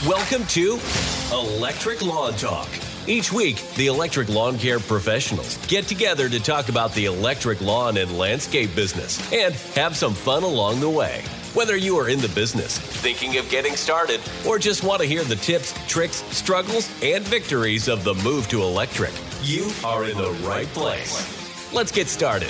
Welcome to Electric Lawn Talk. Each week, the electric lawn care professionals get together to talk about the electric lawn and landscape business and have some fun along the way. Whether you are in the business, thinking of getting started, or just want to hear the tips, tricks, struggles, and victories of the move to electric, you are in the right place. Let's get started.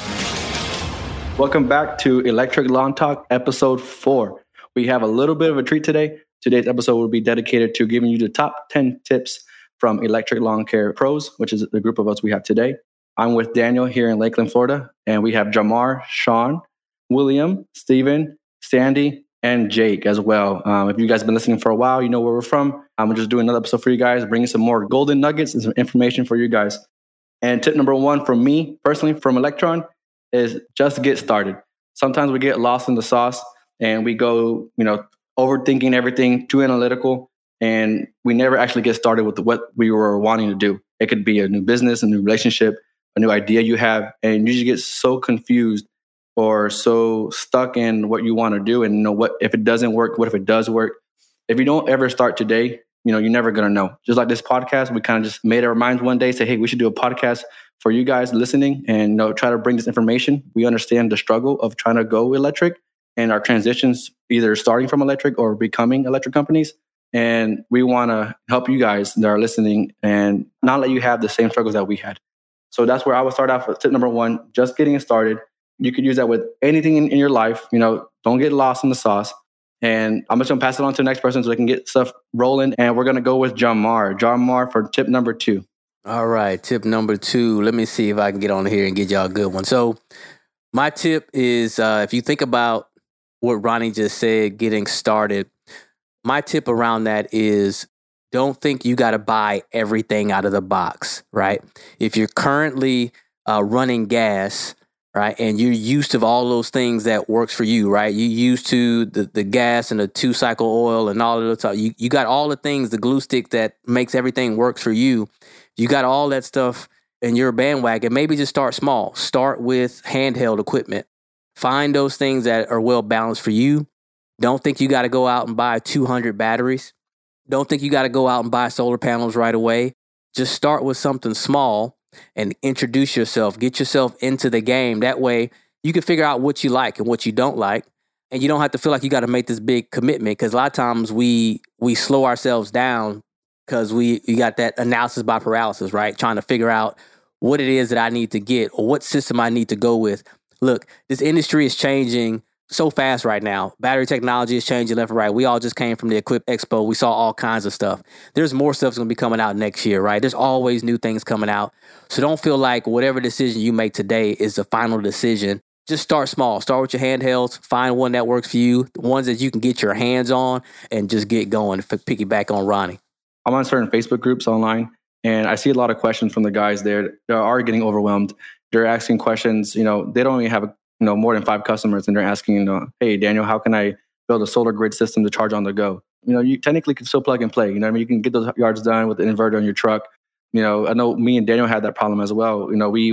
Welcome back to Electric Lawn Talk, episode 4. We have a little bit of a treat today. Today's episode will be dedicated to giving you the top 10 tips from Electric Lawn Care Pros, which is the group of us we have today. I'm with Daniel here in Lakeland, Florida, and we have Jamar, Sean, William, Steven, Sandy, and Jake as well. If you guys have been listening for a while, you know where we're from. I'm just doing another episode for you guys, bringing some more golden nuggets and some information for you guys. And tip number 1 from me, personally, from Electron, is just get started. Sometimes we get lost in the sauce and we go, overthinking everything, too analytical, and we never actually get started with what we were wanting to do. It could be a new business, a new relationship, a new idea you have, and you just get so confused or so stuck in what you want to do. And what if it doesn't work? What if it does work? If you don't ever start today, you're never going to know. Just like this podcast, we kind of just made our minds one day, say, hey, we should do a podcast for you guys listening and try to bring this information. We understand the struggle of trying to go electric and our transitions, either starting from electric or becoming electric companies. And we want to help you guys that are listening and not let you have the same struggles that we had. So that's where I would start off with tip number 1, just getting started. You could use that with anything in your life. Don't get lost in the sauce. And I'm just going to pass it on to the next person so they can get stuff rolling. And we're going to go with Jamar. Jamar for tip number 2. All right, tip number 2. Let me see if I can get on here and get y'all a good one. So my tip is if you think about what Ronnie just said, getting started, my tip around that is don't think you got to buy everything out of the box, right? If you're currently running gas, right, and you're used to all those things that works for you, right? You used to the gas and the 2-cycle oil and all of the stuff. You got all the things, the glue stick that makes everything works for you. You got all that stuff in your bandwagon. Maybe just start small. Start with handheld equipment. Find those things that are well balanced for you. Don't think you got to go out and buy 200 batteries. Don't think you got to go out and buy solar panels right away. Just start with something small and introduce yourself. Get yourself into the game. That way you can figure out what you like and what you don't like. And you don't have to feel like you got to make this big commitment, because a lot of times we slow ourselves down because we got that analysis by paralysis, right? Trying to figure out what it is that I need to get or what system I need to go with. Look, this industry is changing so fast right now. Battery technology is changing left and right. We all just came from the Equip Expo. We saw all kinds of stuff. There's more stuff that's going to be coming out next year, right? There's always new things coming out. So don't feel like whatever decision you make today is the final decision. Just start small. Start with your handhelds. Find one that works for you, the ones that you can get your hands on, and just get going. Piggyback on Ronnie. I'm on certain Facebook groups online, and I see a lot of questions from the guys there that are getting overwhelmed. They're asking questions, they don't even have more than 5 customers, and they're asking, hey, Daniel, how can I build a solar grid system to charge on the go? You technically can still plug and play. You can get those yards done with an inverter on your truck. I know me and Daniel had that problem as well. We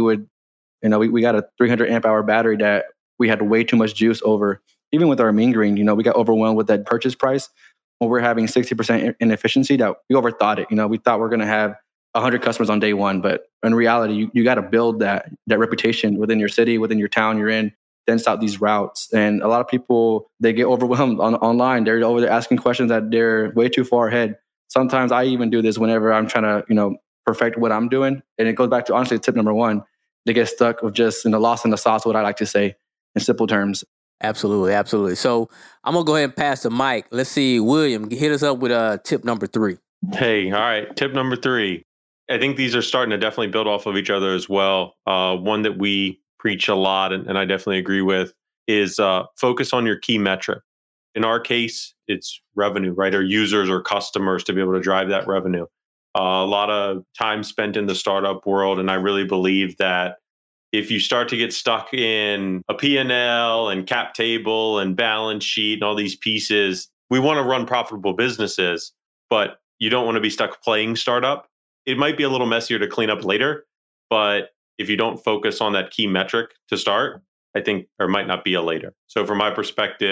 got a 300 amp hour battery that we had way too much juice over. Even with our mean green, we got overwhelmed with that purchase price when we're having 60% inefficiency. That we overthought it. We thought we're going to have 100 customers on day 1, but in reality, you got to build that reputation within your city, within your town you're in, then start these routes. And a lot of people, they get overwhelmed online. They're over there asking questions that they're way too far ahead. Sometimes I even do this whenever I'm trying to, perfect what I'm doing. And it goes back to, honestly, tip number 1, they get stuck with just, lost in the sauce, what I like to say in simple terms. Absolutely, absolutely. So I'm going to go ahead and pass the mic. Let's see, William, hit us up with tip number 3. Hey, all right. Tip number 3. I think these are starting to definitely build off of each other as well. One that we preach a lot, and I definitely agree with, is focus on your key metric. In our case, it's revenue, right? Or users or customers to be able to drive that revenue. A lot of time spent in the startup world, and I really believe that if you start to get stuck in a P&L and cap table and balance sheet and all these pieces, we want to run profitable businesses, but you don't want to be stuck playing startup. It might be a little messier to clean up later, but if you don't focus on that key metric to start, I think there might not be a later. So from my perspective,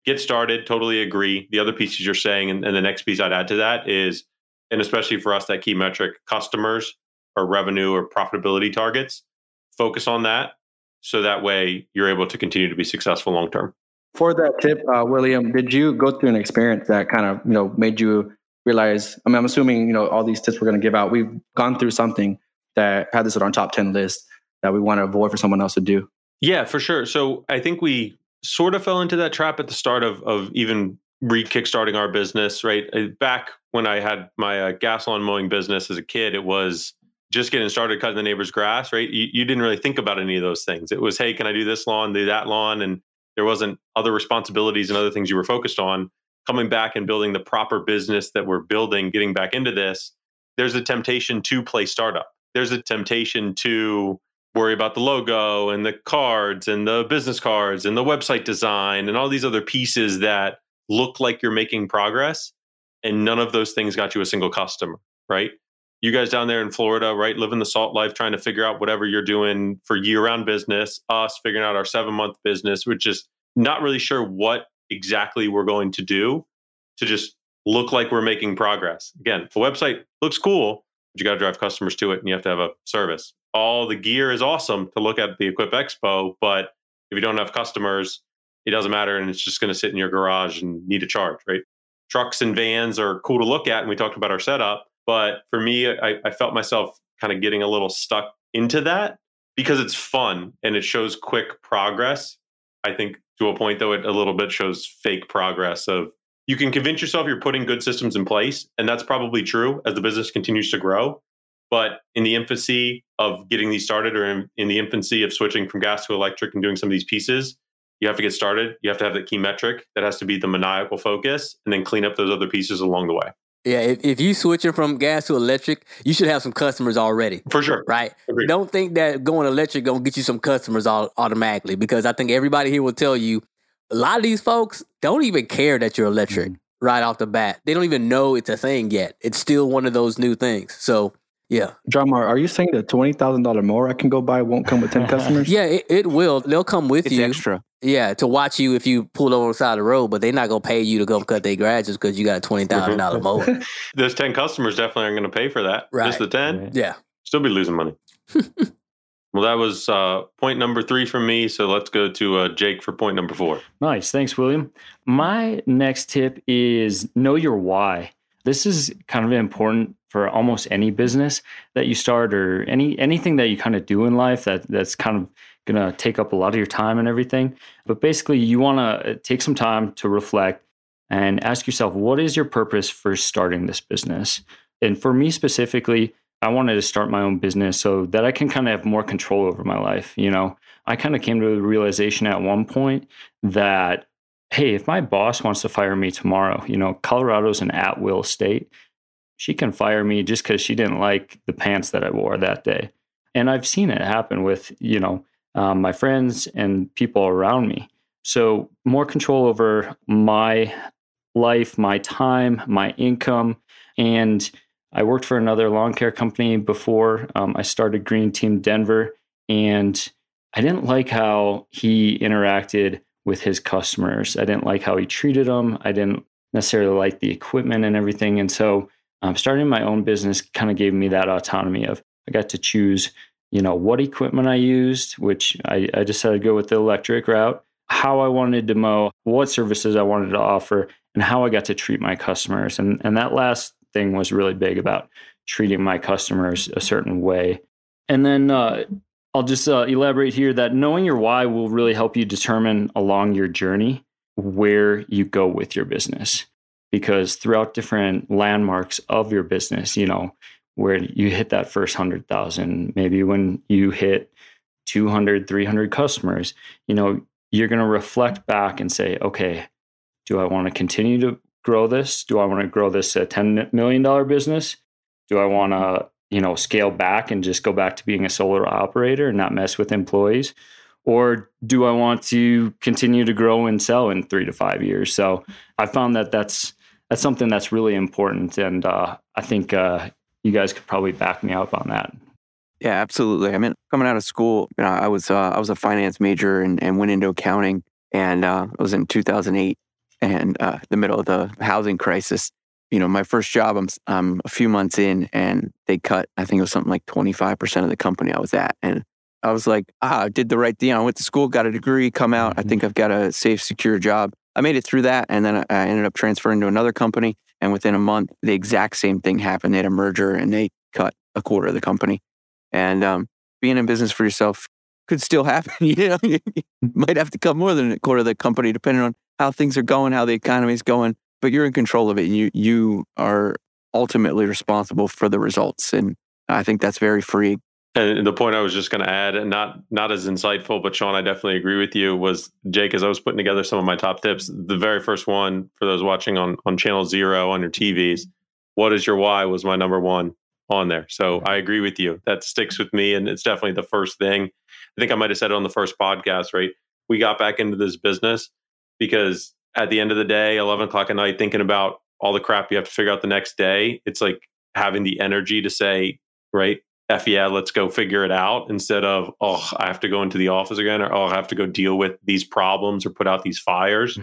get started. Totally agree. The other pieces you're saying, and the next piece I'd add to that is, and especially for us, that key metric, customers or revenue or profitability targets, focus on that. So that way you're able to continue to be successful long-term. For that tip, William, did you go through an experience that kind of, made you realize, I'm assuming, all these tips we're going to give out, we've gone through something that had this on our top 10 list that we want to avoid for someone else to do? Yeah, for sure. So I think we sort of fell into that trap at the start of even kickstarting our business, right? Back when I had my gas lawn mowing business as a kid, it was just getting started cutting the neighbor's grass, right? You didn't really think about any of those things. It was, hey, can I do this lawn, do that lawn? And there wasn't other responsibilities and other things you were focused on. Coming back and building the proper business that we're building, getting back into this, there's a temptation to play startup. There's a temptation to worry about the logo and the cards and the business cards and the website design and all these other pieces that look like you're making progress. And none of those things got you a single customer, right? You guys down there in Florida, right, living the salt life, trying to figure out whatever you're doing for year-round business, us figuring out our 7-month business, which is not really sure what exactly we're going to do to just look like we're making progress. Again, the website looks cool, but you got to drive customers to it and you have to have a service. All the gear is awesome to look at the Equip Expo, but if you don't have customers, it doesn't matter and it's just going to sit in your garage and need a charge, right? Trucks and vans are cool to look at, and we talked about our setup. But for me, I felt myself kind of getting a little stuck into that because it's fun and it shows quick progress. I think to a point, though, it a little bit shows fake progress of you can convince yourself you're putting good systems in place. And that's probably true as the business continues to grow. But in the infancy of getting these started, or in the infancy of switching from gas to electric and doing some of these pieces, you have to get started. You have to have that key metric that has to be the maniacal focus, and then clean up those other pieces along the way. Yeah, if you switching from gas to electric, you should have some customers already. For sure. Right? Agreed. Don't think that going electric going to get you some customers automatically, because I think everybody here will tell you a lot of these folks don't even care that you're electric right off the bat. They don't even know it's a thing yet. It's still one of those new things. So, yeah. Drummer, are you saying the $20,000 mower I can go buy won't come with 10 customers? Yeah, it will. They'll come with you. It's extra. Yeah, to watch you if you pull over on the side of the road, but they're not going to pay you to go cut their grass just because you got a $20,000 mower. Those 10 customers definitely aren't going to pay for that. Right. Just the 10? Yeah. Still be losing money. Well, that was point number 3 from me. So let's go to Jake for point number 4. Nice. Thanks, William. My next tip is know your why. This is kind of important for almost any business that you start, or anything that you kind of do in life that's kind of going to take up a lot of your time and everything. But basically, you want to take some time to reflect and ask yourself, what is your purpose for starting this business? And for me specifically, I wanted to start my own business so that I can kind of have more control over my life. I kind of came to the realization at one point that, hey, if my boss wants to fire me tomorrow, Colorado's an at-will state. She can fire me just because she didn't like the pants that I wore that day. And I've seen it happen with, my friends and people around me. So more control over my life, my time, my income. And I worked for another lawn care company before I started Green Team Denver. And I didn't like how he interacted with his customers. I didn't like how he treated them. I didn't necessarily like the equipment and everything. And so starting my own business kind of gave me that autonomy of I got to choose, what equipment I used, which I decided to go with the electric route, how I wanted to mow, what services I wanted to offer, and how I got to treat my customers. And that last thing was really big about treating my customers a certain way. And then I'll just elaborate here that knowing your why will really help you determine along your journey where you go with your business. Because throughout different landmarks of your business, where you hit that first 100,000, maybe when you hit 200, 300 customers, you're going to reflect back and say, okay, do I want to continue to grow this? Do I want to grow this a $10 million business? Do I want to, scale back and just go back to being a solo operator and not mess with employees? Or do I want to continue to grow and sell in 3 to 5 years? So I found that that's something that's really important. And I think you guys could probably back me up on that. Yeah, absolutely. I mean, coming out of school, I was a finance major and went into accounting. And it was in 2008. and the middle of the housing crisis. My first job, I'm a few months in, and they cut, I think it was something like 25% of the company I was at. And I was like, I did the right thing. I went to school, got a degree, come out. I think I've got a safe, secure job. I made it through that. And then I ended up transferring to another company. And within a month, the exact same thing happened. They had a merger and they cut a quarter of the company. And being in business for yourself could still happen. You might have to cut more than a quarter of the company, depending on how things are going, how the economy is going. But you're in control of it. You are ultimately responsible for the results. And I think that's very freeing. And the point I was just going to add, and not as insightful, but Sean, I definitely agree with you, was Jake, as I was putting together some of my top tips, the very first one for those watching on channel 0 on your TVs, what is your why, was my number one on there. So I agree with you. That sticks with me. And it's definitely the first thing. I think I might have said it on the first podcast, right? We got back into this business because at the end of the day, 11 o'clock at night, thinking about all the crap you have to figure out the next day, it's like having the energy to say, right, F yeah, let's go figure it out, instead of, oh, I have to go into the office again, or, oh, I have to go deal with these problems or put out these fires.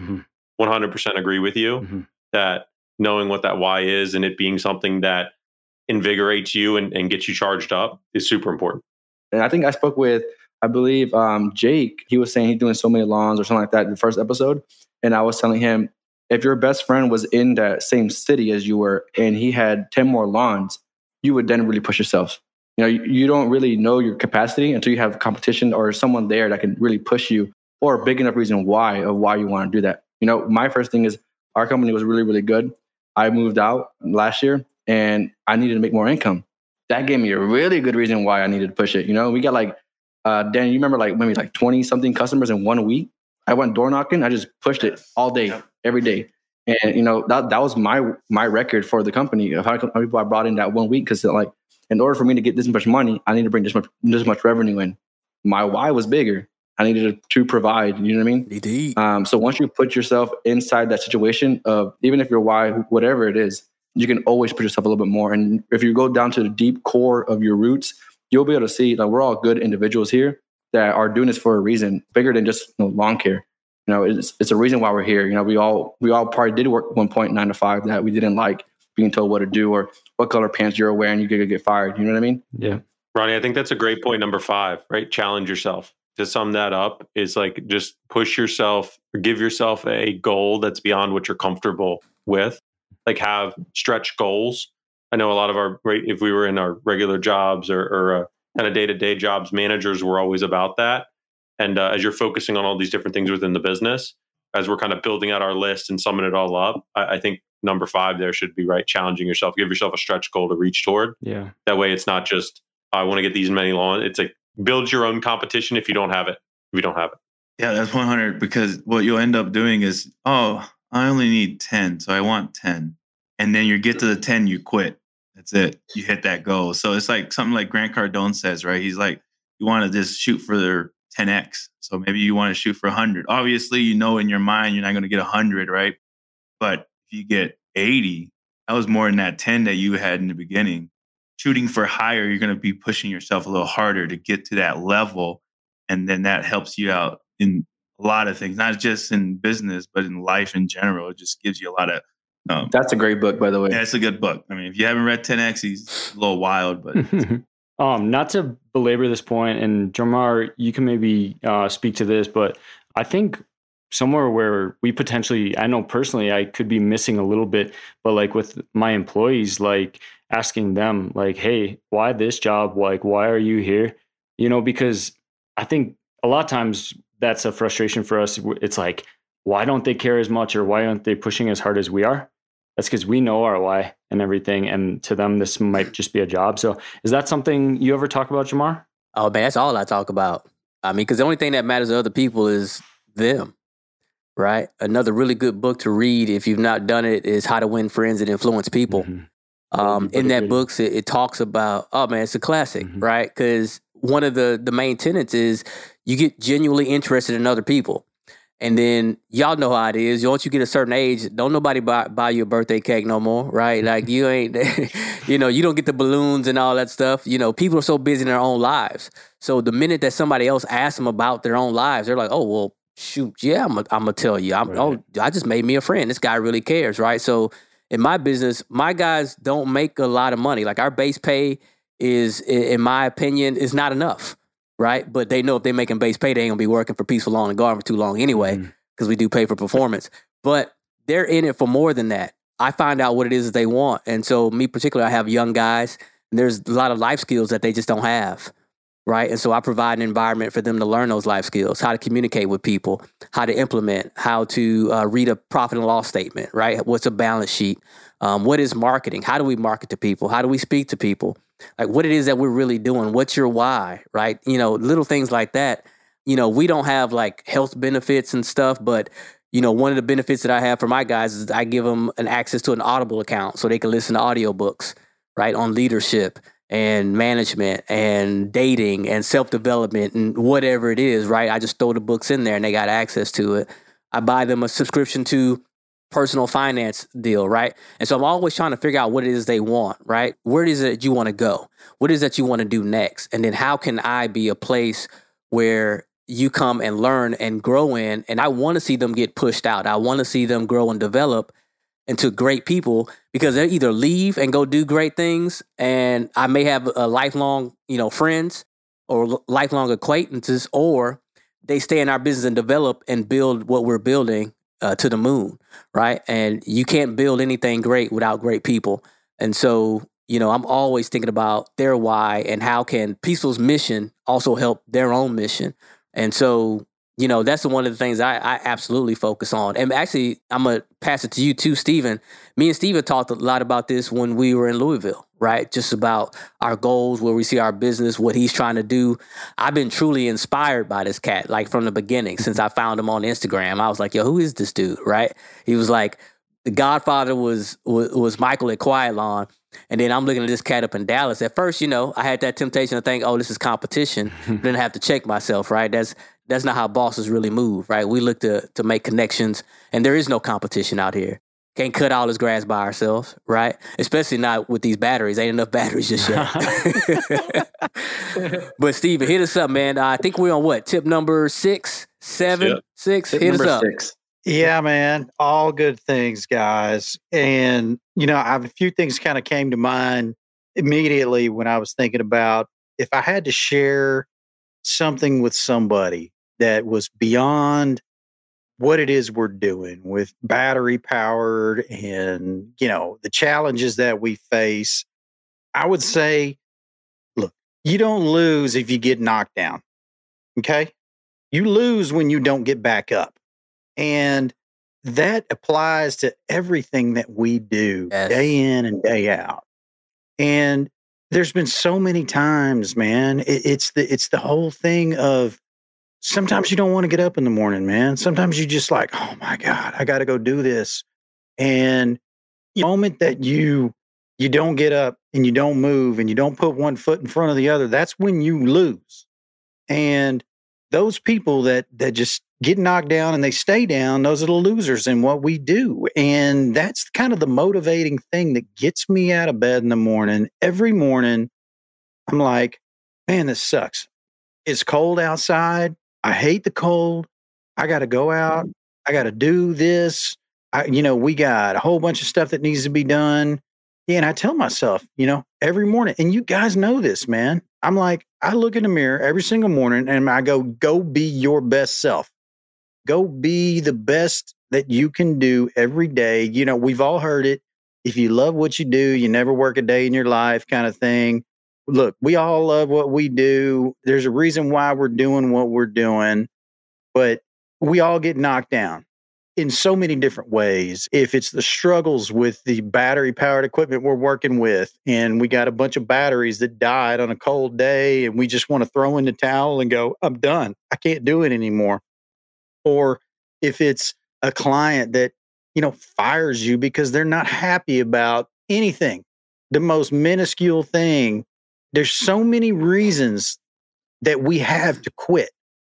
100% agree with you that knowing what that why is and it being something that invigorates you and gets you charged up is super important. And I think I spoke with, I believe, Jake. He was saying he's doing so many lawns or something like that in the first episode. And I was telling him, if your best friend was in that same city as you were and he had 10 more lawns, you would then really push yourself. You don't really know your capacity until you have competition or someone there that can really push you, or a big enough reason why you want to do that. My first thing is our company was really, really good. I moved out last year and I needed to make more income. That gave me a really good reason why I needed to push it. We got like, Dan, you remember maybe 20 something customers in 1 week? I went door knocking. I just pushed it all day, every day. And, that was my record for the company of how many people I brought in that 1 week. Because in order for me to get this much money, I need to bring this much revenue in. My why was bigger. I needed to provide, you know what I mean? Indeed. So once you put yourself inside that situation of, even if your why, whatever it is, you can always push yourself a little bit more. And if you go down to the deep core of your roots, you'll be able to see we're all good individuals here that are doing this for a reason bigger than just lawn care. It's a reason why we're here. We all probably did work 1 point 9 to 5 that we didn't like being told what to do or what color pants you're wearing. You could get fired. You know what I mean? Yeah. Ronnie, I think that's a great point. Number 5, right? Challenge yourself. To sum that up, is just push yourself or give yourself a goal that's beyond what you're comfortable with. Have stretch goals. I know a lot of if we were in our regular jobs or kind of day-to-day jobs, managers were always about that. And as you're focusing on all these different things within the business, as we're kind of building out our list and summing it all up, I think number 5 there should be, right, challenging yourself. Give yourself a stretch goal to reach toward. Yeah. That way it's not just, I want to get these many lawns. It's build your own competition if you don't have it. Yeah, that's 100, because what you'll end up doing is, I only need 10, so I want 10. And then you get to the 10, you quit. That's it. You hit that goal. So it's something like Grant Cardone says, right? He's like, you want to just shoot for their 10x. So maybe you want to shoot for 100. Obviously, in your mind, you're not going to get 100, right? But if you get 80, that was more than that 10 that you had in the beginning. Shooting for higher, you're going to be pushing yourself a little harder to get to that level. And then that helps you out in a lot of things, not just in business, but in life in general. It just gives you a lot of... That's a great book, by the way. Yeah, it's a good book. I mean, if you haven't read 10X, he's a little wild, but... Not to belabor this point, and Jamar, you can maybe speak to this, but I think somewhere where we potentially, I know personally, I could be missing a little bit, but with my employees, asking them, hey, why this job? Why are you here? Because I think a lot of times that's a frustration for us. It's why don't they care as much, or why aren't they pushing as hard as we are? That's because we know our why and everything. And to them, this might just be a job. So is that something you ever talk about, Jamar? Oh, man, that's all I talk about. I mean, because the only thing that matters to other people is them, right? Another really good book to read, if you've not done it, is How to Win Friends and Influence People. In that book, it talks about, it's a classic, right? Because one of the main tenets is you get genuinely interested in other people. And then y'all know how it is. Once you get a certain age, don't nobody buy you a birthday cake no more, right? You ain't, you don't get the balloons and all that stuff. People are so busy in their own lives. So the minute that somebody else asks them about their own lives, they're like, oh, well, shoot, yeah, I'm gonna tell you. I just made me a friend. This guy really cares, right? So in my business, my guys don't make a lot of money. Like our base pay is, in my opinion, is not enough, right? But they know if they're making base pay, they ain't gonna be working for Peaceful Lawn and Garden for too long anyway, because we do pay for performance. But they're in it for more than that. I find out what it is that they want, and so me particularly, I have young guys, and there's a lot of life skills that they just don't have. Right. And so I provide an environment for them to learn those life skills, how to communicate with people, how to implement, how to read a profit and loss statement, right? What's a balance sheet? What is marketing? How do we market to people? How do we speak to people? Like what it is that we're really doing. What's your why? Right. Little things like that. We don't have like health benefits and stuff, but one of the benefits that I have for my guys is I give them an access to an Audible account so they can listen to audiobooks, right, on leadership and management and dating and self-development and whatever it is, right? I just throw the books in there and they got access to it. I buy them a subscription to personal finance deal, right? And so I'm always trying to figure out what it is they want, right? Where is it you want to go? What is that you want to do next? And then how can I be a place where you come and learn and grow in? And I want to see them get pushed out. I want to see them grow and develop into great people, because they either leave and go do great things, and I may have a lifelong, friends or lifelong acquaintances, or they stay in our business and develop and build what we're building to the moon, right? And you can't build anything great without great people. And so, I'm always thinking about their why and how can Peaceful's mission also help their own mission. And so, that's one of the things I absolutely focus on. And actually, I'm going to pass it to you too, Stephen. Me and Stephen talked a lot about this when we were in Louisville, right? Just about our goals, where we see our business, what he's trying to do. I've been truly inspired by this cat, like from the beginning, since I found him on Instagram. I was like, yo, who is this dude, right? He was like, the Godfather was Michael at Quiet Lawn. And then I'm looking at this cat up in Dallas. At first, I had that temptation to think, oh, this is competition. Then I have to check myself, right? That's not how bosses really move, right? We look to make connections, and there is no competition out here. Can't cut all this grass by ourselves, right? Especially not with these batteries. Ain't enough batteries just yet. But Steven, hit us up, man. I think we're on what? Tip number 6, 7, 6? Hit us up. 6. Yeah, man. All good things, guys. And, I have a few things kind of came to mind immediately when I was thinking about if I had to share something with somebody that was beyond what it is we're doing with battery powered and, the challenges that we face, I would say, look, you don't lose if you get knocked down. Okay. You lose when you don't get back up. And that applies to everything that we do day in and day out. And there's been so many times, man, it's the whole thing of sometimes you don't want to get up in the morning, man. Sometimes you just like, oh my God, I got to go do this. And the moment that you don't get up and you don't move and you don't put one foot in front of the other, that's when you lose. And those people that just get knocked down and they stay down, those are the losers in what we do. And that's kind of the motivating thing that gets me out of bed in the morning. Every morning, I'm like, man, this sucks. It's cold outside. I hate the cold. I got to go out. I got to do this. We got a whole bunch of stuff that needs to be done. Yeah, and I tell myself, every morning, and you guys know this, man. I'm like, I look in the mirror every single morning and I go be your best self. Go be the best that you can do every day. We've all heard it. If you love what you do, you never work a day in your life kind of thing. Look, we all love what we do. There's a reason why we're doing what we're doing, but we all get knocked down in so many different ways. If it's the struggles with the battery powered equipment we're working with, and we got a bunch of batteries that died on a cold day and we just want to throw in the towel and go, I'm done. I can't do it anymore. Or if it's a client that, fires you because they're not happy about anything, the most minuscule thing. There's so many reasons that we have to quit,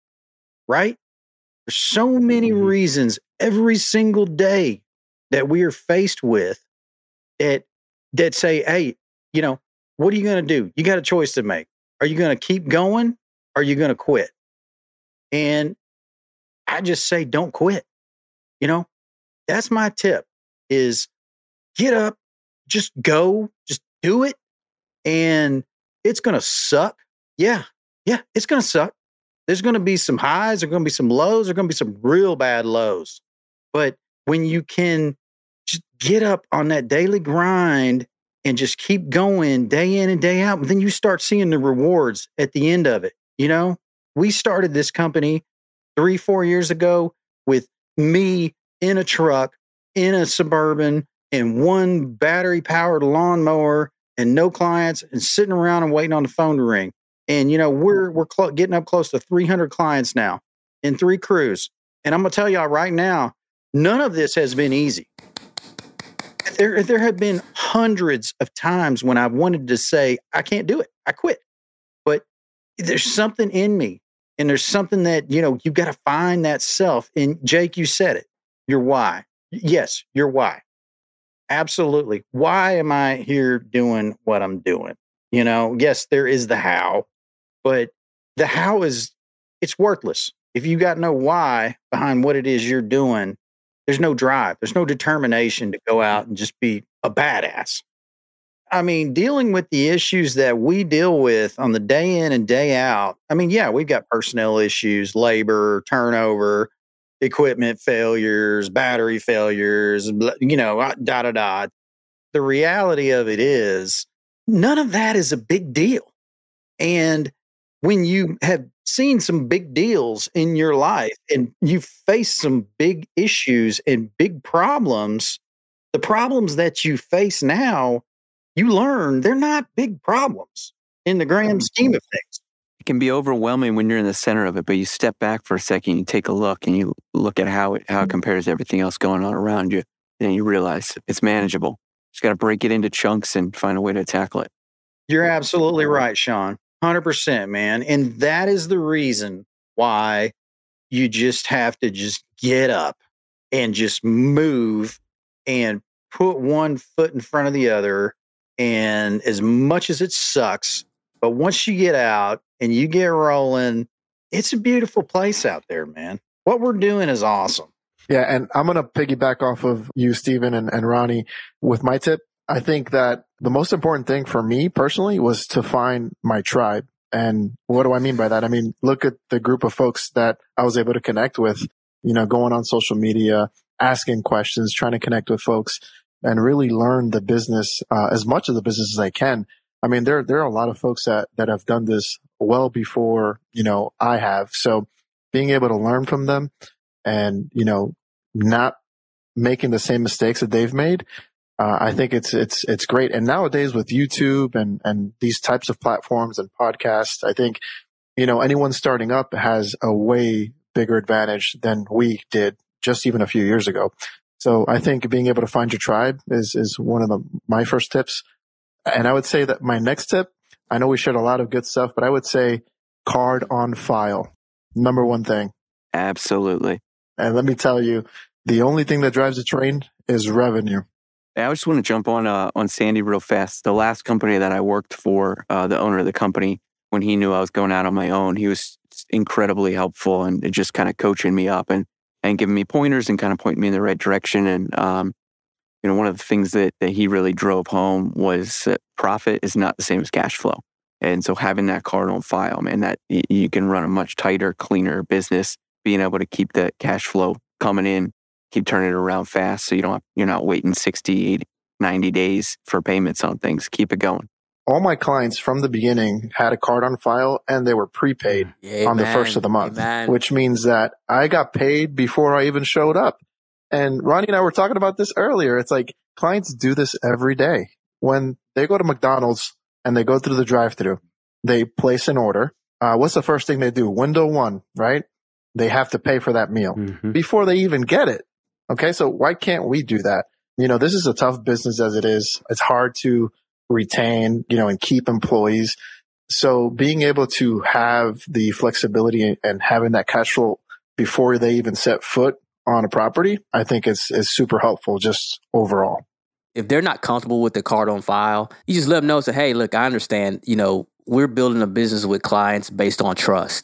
right? There's so many reasons every single day that we are faced with that say, hey, what are you going to do? You got a choice to make. Are you going to keep going? Or are you going to quit? And I just say, don't quit. You know, that's my tip is get up, just go, just do it. And it's going to suck. Yeah. Yeah. It's going to suck. There's going to be some highs. There's going to be some lows. There's going to be some real bad lows. But when you can just get up on that daily grind and just keep going day in and day out, then you start seeing the rewards at the end of it. You know, we started this company 3-4 years ago with me in a truck, in a Suburban, and one battery powered lawnmower and no clients and sitting around and waiting on the phone to ring. And, you know, we're getting up close to 300 clients now in 3 crews. And I'm going to tell y'all right now, none of this has been easy. There have been hundreds of times when I've wanted to say, I can't do it. I quit. But there's something in me. And there's something that, you know, you've got to find that self. And Jake, you said it. Your why. Yes, your why. Absolutely. Why am I here doing what I'm doing? You know, yes, there is the how, but the how it's worthless. If you got no why behind what it is you're doing, there's no drive. There's no determination to go out and just be a badass. I mean, dealing with the issues that we deal with on the day in and day out. I mean, yeah, we've got personnel issues, labor, turnover, equipment failures, battery failures, you know, The reality of it is none of that is a big deal. And when you have seen some big deals in your life and you've faced some big issues and big problems, the problems that you face now, you learn they're not big problems in the grand scheme of things. It can be overwhelming when you're in the center of it, but you step back for a second, you take a look and you look at how it compares to everything else going on around you. And you realize it's manageable. Just got to break it into chunks and find a way to tackle it. You're absolutely right, Sean. 100%, man. And that is the reason why you just have to just get up and just move and put one foot in front of the other. And as much as it sucks, but once you get out and you get rolling, it's a beautiful place out there, man. What we're doing is awesome. Yeah, and I'm going to piggyback off of you, Stephen and Ronnie, with my tip. I think that the most important thing for me personally was to find my tribe. And what do I mean by that? I mean, look at the group of folks that I was able to connect with, you know, going on social media, asking questions, trying to connect with folks and really learn the business, as much of the business as I can. I mean, there are a lot of folks that have done this well before, you know, I have. So being able to learn from them and, you know, not making the same mistakes that they've made, I think it's great. And nowadays with YouTube and these types of platforms and podcasts, I think, you know, anyone starting up has a way bigger advantage than we did just even a few years ago. So I think being able to find your tribe is one of my first tips. And I would say that my next tip, I know we shared a lot of good stuff, but I would say card on file. Number one thing. Absolutely. And let me tell you, the only thing that drives the train is revenue. I just want to jump on Sandy real fast. The last company that I worked for, the owner of the company, when he knew I was going out on my own, he was incredibly helpful and just kind of coaching me up and giving me pointers and kind of pointing me in the right direction. And, you know, one of the things that he really drove home was that profit is not the same as cash flow. And so having that card on file, man, that you can run a much tighter, cleaner business, being able to keep that cash flow coming in, keep turning it around fast. So you're not waiting 60, 80, 90 days for payments on things. Keep it going. All my clients from the beginning had a card on file and they were prepaid on the first of the month, which means that I got paid before I even showed up. And Ronnie and I were talking about this earlier. It's like clients do this every day. When they go to McDonald's and they go through the drive-thru, they place an order. What's the first thing they do? Window one, right? They have to pay for that meal before they even get it. Okay, so why can't we do that? You know, this is a tough business as it is. It's hard to retain, you know, and keep employees. So being able to have the flexibility and having that cash flow before they even set foot on a property, I think is super helpful just overall. If they're not comfortable with the card on file, you just let them know, say, hey, look, I understand, you know, we're building a business with clients based on trust.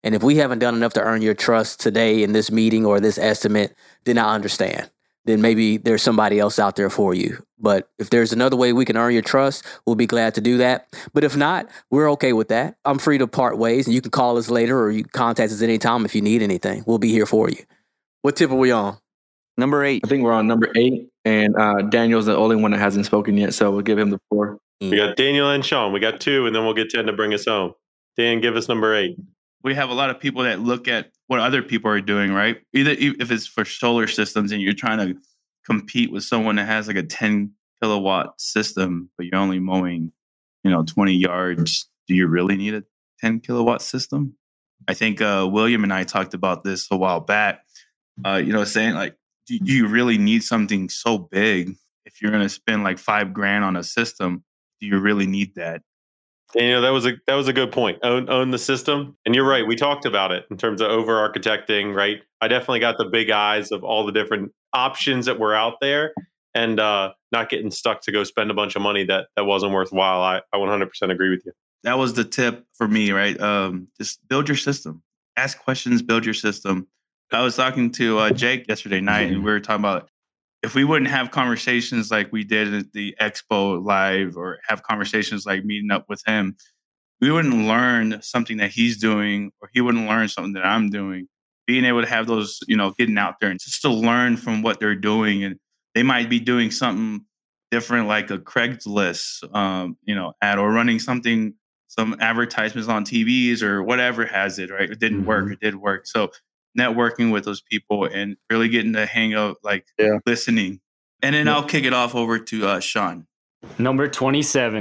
And if we haven't done enough to earn your trust today in this meeting or this estimate, then I understand. Then maybe there's somebody else out there for you. But if there's another way we can earn your trust, we'll be glad to do that. But if not, we're okay with that. I'm free to part ways, and you can call us later or you can contact us anytime if you need anything. We'll be here for you. What tip are we on? Number 8. I think we're on number 8, and Daniel's the only one that hasn't spoken yet, so we'll give him the floor. We got Daniel and Sean. We got 2, and then we'll get 10 to bring us home. Dan, give us number 8. We have a lot of people that look at what other people are doing, right? Either if it's for solar systems and you're trying to compete with someone that has like a 10 kilowatt system, but you're only mowing, 20 yards. Do you really need a 10 kilowatt system? I think William and I talked about this a while back, saying like, do you really need something so big? If you're going to spend like $5,000 on a system, do you really need that? Daniel, that was a good point. Own the system. And you're right. We talked about it in terms of over-architecting, right? I definitely got the big eyes of all the different options that were out there and not getting stuck to go spend a bunch of money that wasn't worthwhile. I 100% agree with you. That was the tip for me, right? Just build your system. Ask questions, build your system. I was talking to Jake yesterday night, and we were talking about if we wouldn't have conversations like we did at the Expo Live or have conversations like meeting up with him, we wouldn't learn something that he's doing or he wouldn't learn something that I'm doing. Being able to have those, getting out there and just to learn from what they're doing. And they might be doing something different like a Craigslist, ad or running some advertisements on TVs or whatever has it, right? It didn't work. It did work. So networking with those people and really getting the hang of listening. And then I'll kick it off over to Sean. Number 27.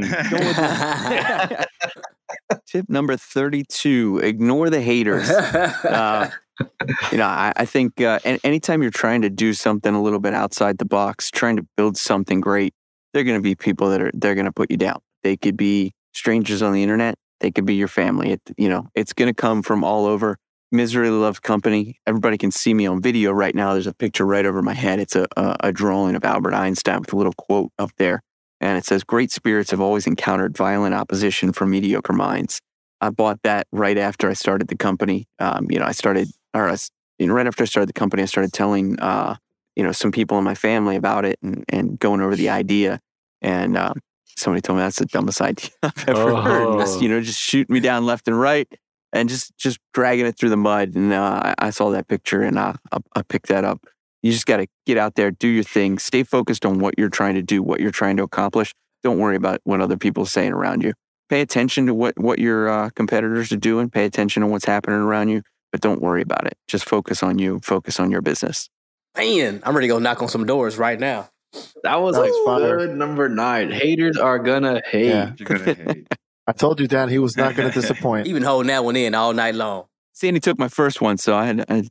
Tip number 32, ignore the haters. I think anytime you're trying to do something a little bit outside the box, trying to build something great, there are going to be people they're going to put you down. They could be strangers on the internet. They could be your family. It's going to come from all over. Misery Loves Company. Everybody can see me on video right now. There's a picture right over my head. It's a drawing of Albert Einstein with a little quote up there. And it says, "Great spirits have always encountered violent opposition from mediocre minds." I bought that right after I started the company. Right after I started the company, I started telling, some people in my family about it and going over the idea. And somebody told me that's the dumbest idea I've ever heard. That's, just shooting me down left and right. And just dragging it through the mud. And I saw that picture and I picked that up. You just got to get out there, do your thing, stay focused on what you're trying to do, what you're trying to accomplish. Don't worry about what other people are saying around you. Pay attention to what your competitors are doing. Pay attention to what's happening around you, but don't worry about it. Just focus on you, focus on your business. Man, I'm ready to go knock on some doors right now. That was good number 9. Haters are gonna hate. Yeah. You're going to hate. I told you, Dan, he was not going to disappoint. Even holding that one in all night long. Sandy took my first one, so I had.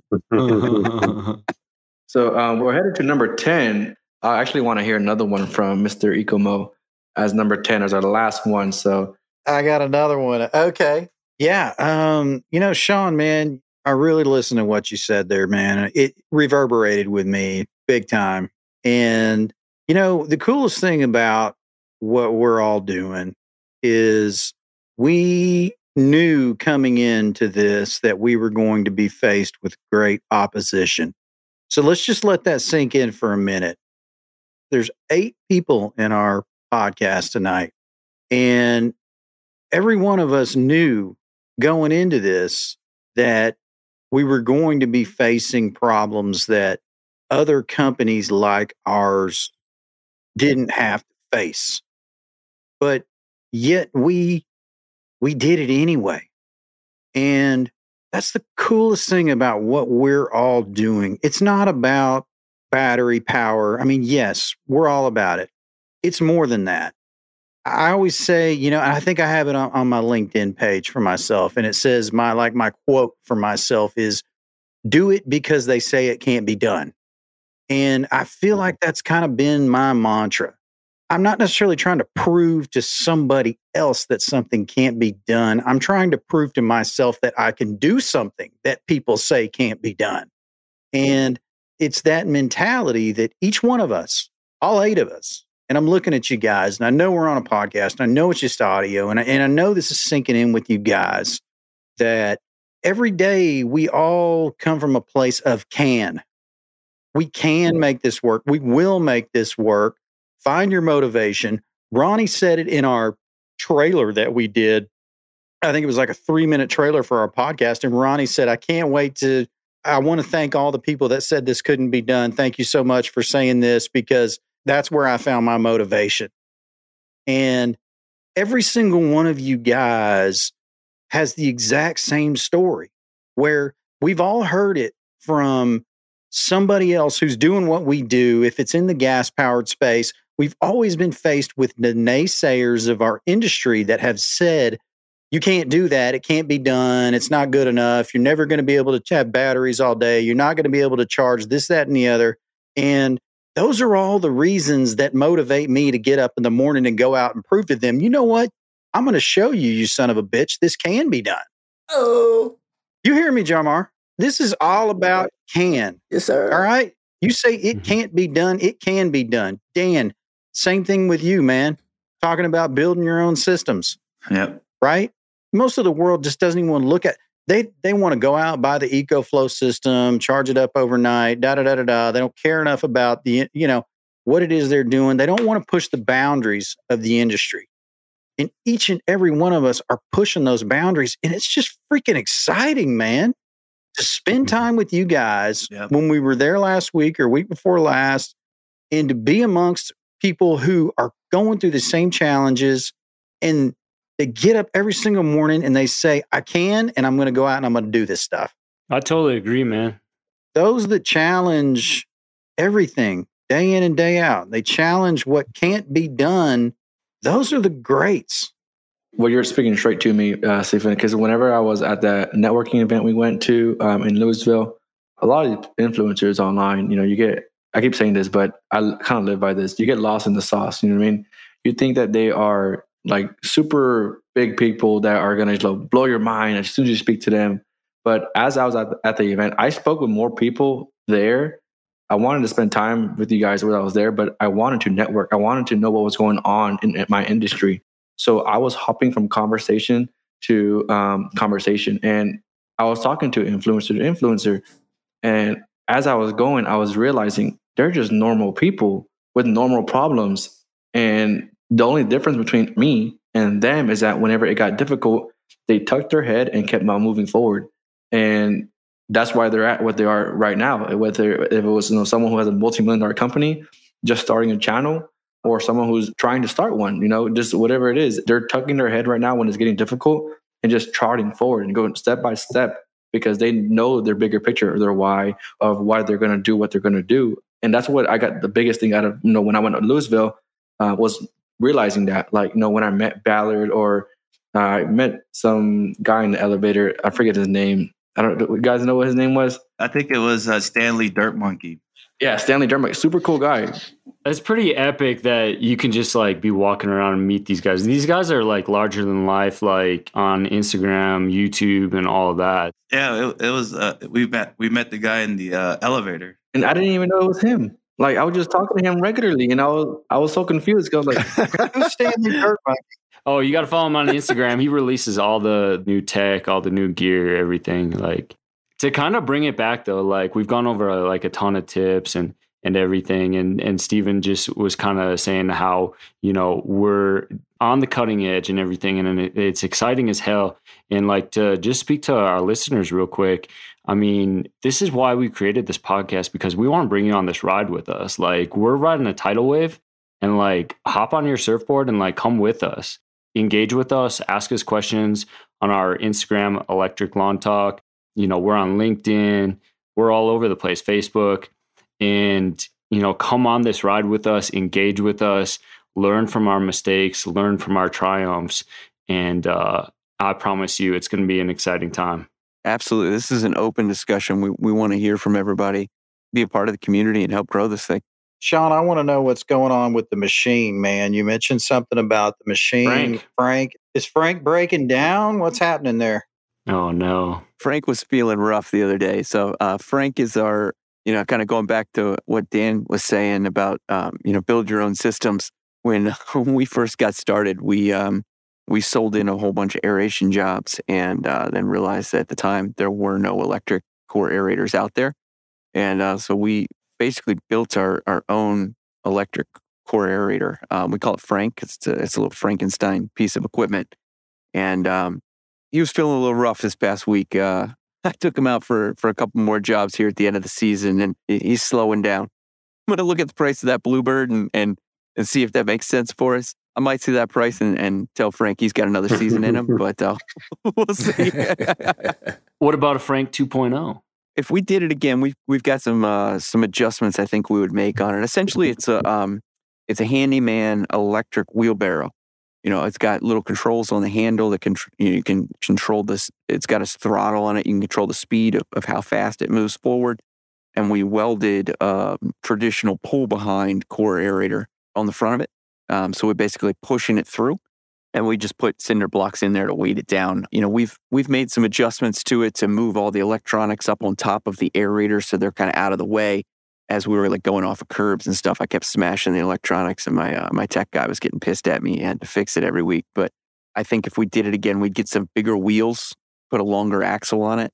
So we're headed to number 10. I actually want to hear another one from Mr. Ecomo as number 10 as our last one. So I got another one. Okay. Yeah. Sean, man, I really listened to what you said there, man. It reverberated with me big time. And, the coolest thing about what we're all doing is we knew coming into this that we were going to be faced with great opposition. So let's just let that sink in for a minute. There's 8 people in our podcast tonight, and every one of us knew going into this that we were going to be facing problems that other companies like ours didn't have to face. But yet we did it anyway. And that's the coolest thing about what we're all doing. It's not about battery power. I mean, yes, we're all about it. It's more than that. I always say, I think I have it on my LinkedIn page for myself. And it says my quote for myself is, "Do it because they say it can't be done." And I feel like that's kind of been my mantra. I'm not necessarily trying to prove to somebody else that something can't be done. I'm trying to prove to myself that I can do something that people say can't be done. And it's that mentality that each one of us, all 8 of us, and I'm looking at you guys, and I know we're on a podcast, and I know it's just audio, and I know this is sinking in with you guys, that every day we all come from a place of can. We can make this work. We will make this work. Find your motivation. Ronnie said it in our trailer that we did. I think it was like a 3-minute trailer for our podcast. And Ronnie said, I want to thank all the people that said this couldn't be done. Thank you so much for saying this, because that's where I found my motivation. And every single one of you guys has the exact same story, where we've all heard it from somebody else who's doing what we do. If it's in the gas powered space, we've always been faced with the naysayers of our industry that have said, you can't do that. It can't be done. It's not good enough. You're never going to be able to have batteries all day. You're not going to be able to charge this, that, and the other. And those are all the reasons that motivate me to get up in the morning and go out and prove to them, you know what? I'm going to show you, you son of a bitch, this can be done. Oh, you hear me, Jamar? This is all about can. Yes, sir. All right. You say it can't be done. It can be done. Dan, same thing with you, man. Talking about building your own systems. Yep. Right? Most of the world just doesn't even want to look at. They want to go out, buy the EcoFlow system, charge it up overnight, They don't care enough about what it is they're doing. They don't want to push the boundaries of the industry. And each and every one of us are pushing those boundaries. And it's just freaking exciting, man, to spend time with you guys when we were there last week or week before last, and to be amongst people who are going through the same challenges, and they get up every single morning and they say, I can, and I'm going to go out and I'm going to do this stuff. I totally agree, man. Those that challenge everything day in and day out, they challenge what can't be done. Those are the greats. Well, you're speaking straight to me, Stephen, because whenever I was at that networking event we went to in Louisville, a lot of influencers online, I keep saying this, but I kind of live by this. You get lost in the sauce. You know what I mean? You think that they are like super big people that are going to blow your mind as soon as you speak to them. But as I was at the event, I spoke with more people there. I wanted to spend time with you guys when I was there, but I wanted to network. I wanted to know what was going on in my industry. So I was hopping from conversation to conversation, and I was talking to influencer to influencer. And as I was going, I was realizing they're just normal people with normal problems. And the only difference between me and them is that whenever it got difficult, they tucked their head and kept on moving forward. And that's why they're at what they are right now. Whether if it was someone who has a multi-million-dollar company just starting a channel, or someone who's trying to start one, just whatever it is, they're tucking their head right now when it's getting difficult and just charting forward and going step by step, because they know their bigger picture, or their why of why they're going to do what they're going to do. And that's what I got the biggest thing out of, when I went to Louisville, was realizing that, when I met Ballard, or I met some guy in the elevator, I forget his name. I don't know. You guys know what his name was? I think it was Stanley Dirt Monkey. Yeah, Stanley Dirt Monkey. Super cool guy. It's pretty epic that you can just be walking around and meet these guys. These guys are larger than life, on Instagram, YouTube, and all of that. Yeah, it was. We met the guy in the elevator, and I didn't even know it was him. I was just talking to him regularly, and I was so confused because I was like, "Who's Stanley Dirt Monkey?" Oh, you got to follow him on Instagram. He releases all the new tech, all the new gear, everything. To kind of bring it back though, we've gone over a ton of tips and everything. And Stephen just was kind of saying how, we're on the cutting edge and everything. And it's exciting as hell. And to just speak to our listeners real quick. I mean, this is why we created this podcast, because we want to bring you on this ride with us. We're riding a tidal wave, and hop on your surfboard and come with us. Engage with us, ask us questions on our Instagram, Electric Lawn Talk. We're on LinkedIn, we're all over the place, Facebook, and, come on this ride with us, engage with us, learn from our mistakes, learn from our triumphs. And I promise you, it's going to be an exciting time. Absolutely. This is an open discussion. We want to hear from everybody, be a part of the community, and help grow this thing. Sean, I want to know what's going on with the machine, man. You mentioned something about the machine. Frank. Is Frank breaking down? What's happening there? Oh, no. Frank was feeling rough the other day. So Frank is our, kind of going back to what Dan was saying about, build your own systems. When we first got started, we we sold in a whole bunch of aeration jobs and then realized that at the time there were no electric core aerators out there. And so we basically built our own electric core aerator. We call it Frank. It's a little Frankenstein piece of equipment. And he was feeling a little rough this past week. I took him out for a couple more jobs here at the end of the season, and he's slowing down. I'm going to look at the price of that Bluebird and see if that makes sense for us. I might see that price and tell Frank he's got another season in him, but we'll see. What about a Frank 2.0? If we did it again, we've got some adjustments I think we would make on it. Essentially, it's a handyman electric wheelbarrow. It's got little controls on the handle that you can control this. It's got a throttle on it. You can control the speed of how fast it moves forward. And we welded traditional pull behind core aerator on the front of it. So we're basically pushing it through, and we just put cinder blocks in there to weight it down. We've made some adjustments to it to move all the electronics up on top of the aerator so they're kind of out of the way. As we were like going off of curbs and stuff, I kept smashing the electronics, and my tech guy was getting pissed at me. He had to fix it every week. But I think if we did it again, we'd get some bigger wheels, put a longer axle on it,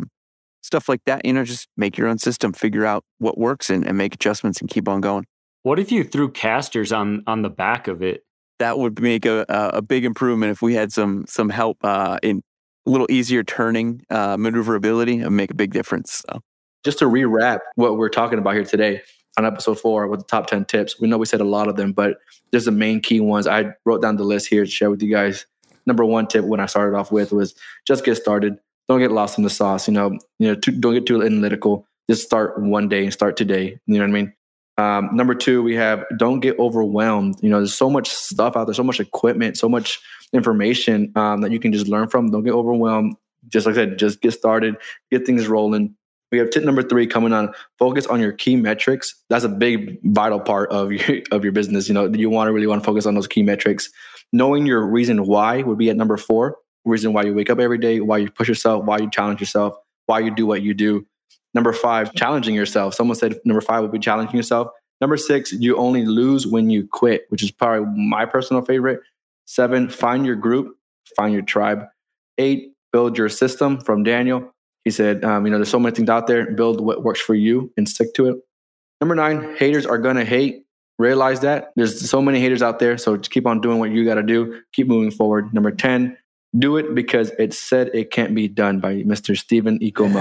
stuff like that. Just make your own system, figure out what works, and make adjustments and keep on going. What if you threw casters on the back of it? That would make a big improvement if we had some help in a little easier turning maneuverability and make a big difference. So. Just to rewrap what we're talking about here today on episode 4 with the top 10 tips. We know we said a lot of them, but there's the main key ones. I wrote down the list here to share with you guys. Number 1 tip when I started off with was just get started. Don't get lost in the sauce. Don't get too analytical. Just start one day and start today. You know what I mean? Number 2, we have don't get overwhelmed. There's so much stuff out there, so much equipment, so much information that you can just learn from. Don't get overwhelmed. Just like I said, just get started, get things rolling. We have tip number 3 coming on. Focus on your key metrics. That's a big, vital part of your business. You really want to focus on those key metrics. Knowing your reason why would be at number 4. Reason why you wake up every day, why you push yourself, why you challenge yourself, why you do what you do. Number 5, challenging yourself. Someone said number 5 would be challenging yourself. Number 6, you only lose when you quit, which is probably my personal favorite. 7, find your group, find your tribe. 8, build your system from Daniel. He said, there's so many things out there. Build what works for you and stick to it. Number 9, haters are going to hate. Realize that. There's so many haters out there. So just keep on doing what you got to do. Keep moving forward. Number 10, do it because it said it can't be done by Mr. Stephen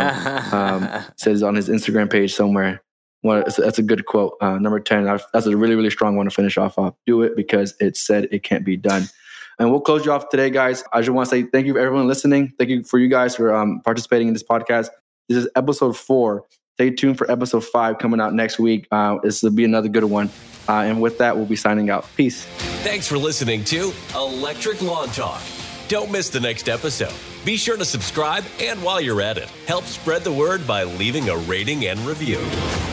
Ecomo. Says on his Instagram page somewhere. Well, that's a good quote. Number 10, that's a really, really strong one to finish off of. Do it because it said it can't be done. And we'll close you off today, guys. I just want to say thank you for everyone listening. Thank you for you guys for participating in this podcast. This is episode 4. Stay tuned for episode 5 coming out next week. This will be another good one. And with that, we'll be signing out. Peace. Thanks for listening to Electric Lawn Talk. Don't miss the next episode. Be sure to subscribe, and while you're at it, help spread the word by leaving a rating and review.